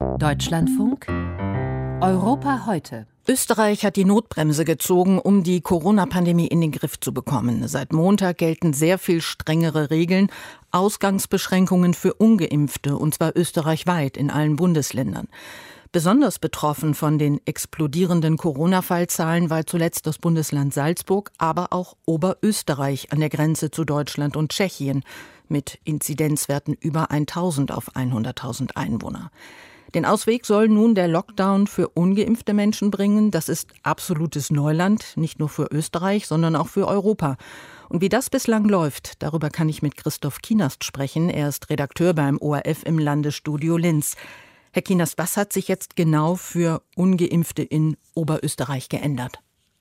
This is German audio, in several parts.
Deutschlandfunk Europa heute. Österreich hat die Notbremse gezogen, um die Corona-Pandemie in den Griff zu bekommen. Seit Montag gelten sehr viel strengere Regeln, Ausgangsbeschränkungen für Ungeimpfte, und zwar österreichweit in allen Bundesländern. Besonders betroffen von den explodierenden Corona-Fallzahlen war zuletzt das Bundesland Salzburg, aber auch Oberösterreich an der Grenze zu Deutschland und Tschechien mit Inzidenzwerten über 1000 auf 100.000 Einwohner. Den Ausweg soll nun der Lockdown für ungeimpfte Menschen bringen. Das ist absolutes Neuland, nicht nur für Österreich, sondern auch für Europa. Und wie das bislang läuft, darüber kann ich mit Christoph Kienast sprechen. Er ist Redakteur beim ORF im Landesstudio Linz. Herr Kienast, was hat sich jetzt genau für Ungeimpfte in Oberösterreich geändert?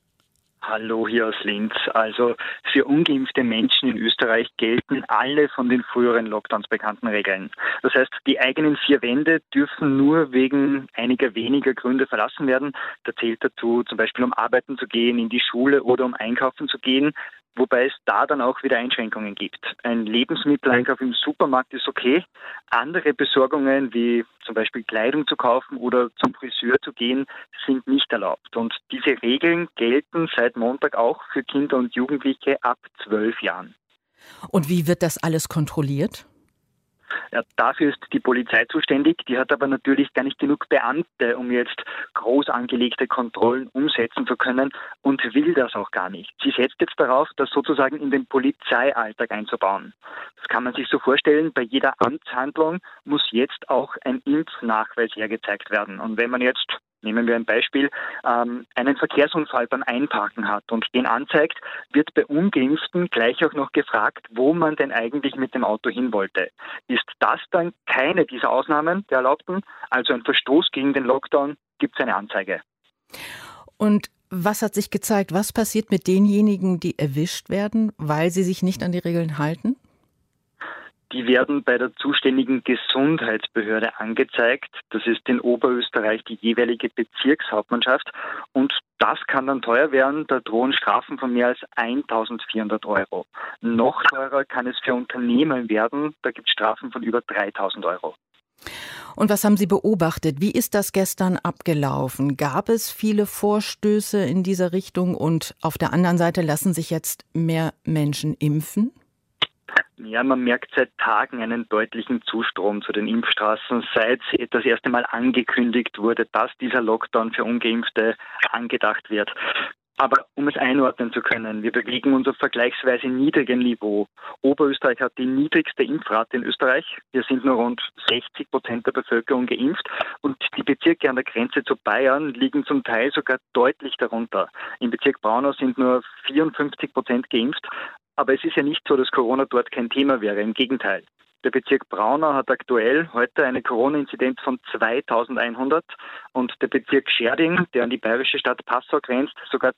Hallo hier aus Linz. Also für ungeimpfte Menschen in Österreich gelten alle von den früheren Lockdowns bekannten Regeln. Das heißt, die eigenen vier Wände dürfen nur wegen einiger weniger Gründe verlassen werden. Da zählt dazu zum Beispiel, um arbeiten zu gehen, in die Schule oder um einkaufen zu gehen. Wobei es da dann auch wieder Einschränkungen gibt. Ein Lebensmitteleinkauf im Supermarkt ist okay. Andere Besorgungen, wie zum Beispiel Kleidung zu kaufen oder zum Friseur zu gehen, sind nicht erlaubt. Und diese Regeln gelten seit Montag auch für Kinder und Jugendliche ab 12 Jahren. Und wie wird das alles kontrolliert? Ja, dafür ist die Polizei zuständig. Die hat aber natürlich gar nicht genug Beamte, um jetzt groß angelegte Kontrollen umsetzen zu können und will das auch gar nicht. Sie setzt jetzt darauf, das sozusagen in den Polizeialltag einzubauen. Das kann man sich so vorstellen, bei jeder Amtshandlung muss jetzt auch ein Impfnachweis hergezeigt werden. Und wenn man jetzt, nehmen wir ein Beispiel, einen Verkehrsunfall beim Einparken hat und den anzeigt, wird bei Ungeimpften gleich auch noch gefragt, wo man denn eigentlich mit dem Auto hin wollte. Ist das dann keine dieser Ausnahmen der Erlaubten, also ein Verstoß gegen den Lockdown, gibt es eine Anzeige. Und was hat sich gezeigt? Was passiert mit denjenigen, die erwischt werden, weil sie sich nicht an die Regeln halten? Die werden bei der zuständigen Gesundheitsbehörde angezeigt. Das ist in Oberösterreich die jeweilige Bezirkshauptmannschaft. Und das kann dann teuer werden. Da drohen Strafen von mehr als 1.400 Euro. Noch teurer kann es für Unternehmen werden. Da gibt es Strafen von über 3.000 Euro. Und was haben Sie beobachtet? Wie ist das gestern abgelaufen? Gab es viele Vorstöße in dieser Richtung? Und auf der anderen Seite lassen sich jetzt mehr Menschen impfen? Ja, man merkt seit Tagen einen deutlichen Zustrom zu den Impfstraßen, seit das erste Mal angekündigt wurde, dass dieser Lockdown für Ungeimpfte angedacht wird. Aber um es einordnen zu können, wir bewegen uns auf vergleichsweise niedrigem Niveau. Oberösterreich hat die niedrigste Impfrate in Österreich. Wir sind nur rund 60% der Bevölkerung geimpft und die Bezirke an der Grenze zu Bayern liegen zum Teil sogar deutlich darunter. Im Bezirk Braunau sind nur 54% geimpft. Aber es ist ja nicht so, dass Corona dort kein Thema wäre. Im Gegenteil. Der Bezirk Braunau hat aktuell heute eine Corona-Inzidenz von 2100 und der Bezirk Scherding, der an die bayerische Stadt Passau grenzt, sogar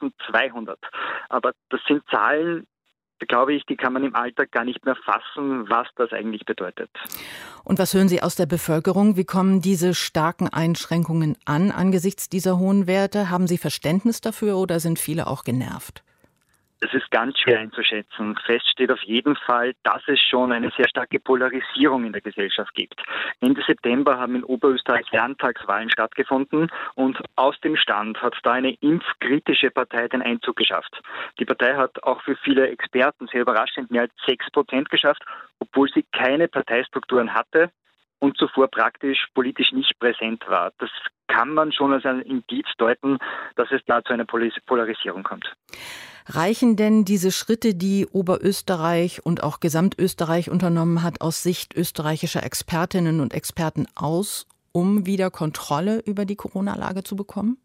2200. Aber das sind Zahlen, glaube ich, die kann man im Alltag gar nicht mehr fassen, was das eigentlich bedeutet. Und was hören Sie aus der Bevölkerung? Wie kommen diese starken Einschränkungen an angesichts dieser hohen Werte? Haben Sie Verständnis dafür oder sind viele auch genervt? Es ist ganz schwer einzuschätzen. Fest steht auf jeden Fall, dass es schon eine sehr starke Polarisierung in der Gesellschaft gibt. Ende September haben in Oberösterreich Landtagswahlen stattgefunden und aus dem Stand hat da eine impfkritische Partei den Einzug geschafft. Die Partei hat auch für viele Experten sehr überraschend mehr als 6% geschafft, obwohl sie keine Parteistrukturen hatte und zuvor praktisch politisch nicht präsent war. Das kann man schon als ein Indiz deuten, dass es da zu einer Polarisierung kommt. Reichen denn diese Schritte, die Oberösterreich und auch Gesamtösterreich unternommen hat, aus Sicht österreichischer Expertinnen und Experten aus, um wieder Kontrolle über die Corona-Lage zu bekommen?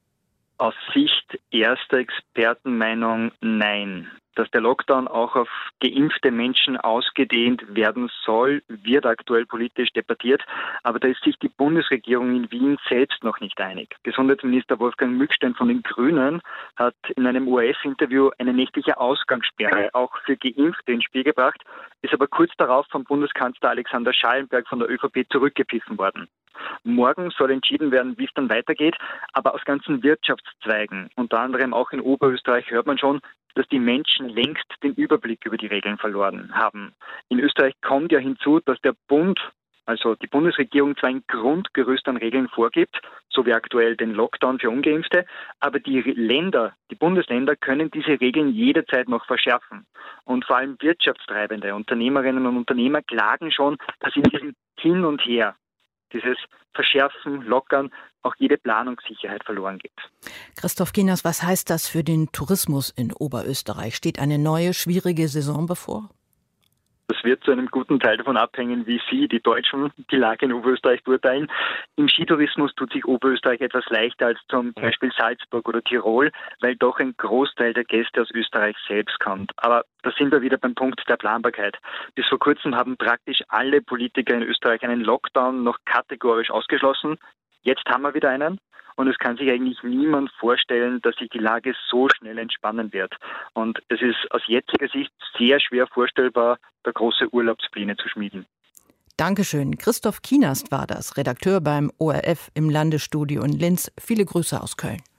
Aus Sicht erster Expertenmeinung nein. Dass der Lockdown auch auf geimpfte Menschen ausgedehnt werden soll, wird aktuell politisch debattiert. Aber da ist sich die Bundesregierung in Wien selbst noch nicht einig. Gesundheitsminister Wolfgang Mückstein von den Grünen hat in einem ORF-Interview eine nächtliche Ausgangssperre auch für Geimpfte ins Spiel gebracht, ist aber kurz darauf vom Bundeskanzler Alexander Schallenberg von der ÖVP zurückgepfiffen worden. Morgen soll entschieden werden, wie es dann weitergeht, aber aus ganzen Wirtschaftszweigen, unter anderem auch in Oberösterreich, hört man schon, dass die Menschen längst den Überblick über die Regeln verloren haben. In Österreich kommt ja hinzu, dass der Bund also die Bundesregierung zwar ein Grundgerüst an Regeln vorgibt, so wie aktuell den Lockdown für Ungeimpfte, aber die Bundesländer können diese Regeln jederzeit noch verschärfen. Und vor allem wirtschaftstreibende Unternehmerinnen und Unternehmer klagen schon, dass in diesem Hin und Her, dieses Verschärfen, Lockern, auch jede Planungssicherheit verloren geht. Christoph Kienast, was heißt das für den Tourismus in Oberösterreich? Steht eine neue, schwierige Saison bevor? Das wird zu einem guten Teil davon abhängen, wie Sie, die Deutschen, die Lage in Oberösterreich beurteilen. Im Skitourismus tut sich Oberösterreich etwas leichter als zum Beispiel Salzburg oder Tirol, weil doch ein Großteil der Gäste aus Österreich selbst kommt. Aber da sind wir wieder beim Punkt der Planbarkeit. Bis vor kurzem haben praktisch alle Politiker in Österreich einen Lockdown noch kategorisch ausgeschlossen. Jetzt haben wir wieder einen. Und es kann sich eigentlich niemand vorstellen, dass sich die Lage so schnell entspannen wird. Und es ist aus jetziger Sicht sehr schwer vorstellbar, da große Urlaubspläne zu schmieden. Dankeschön. Christoph Kienast war das, Redakteur beim ORF im Landesstudio in Linz. Viele Grüße aus Köln.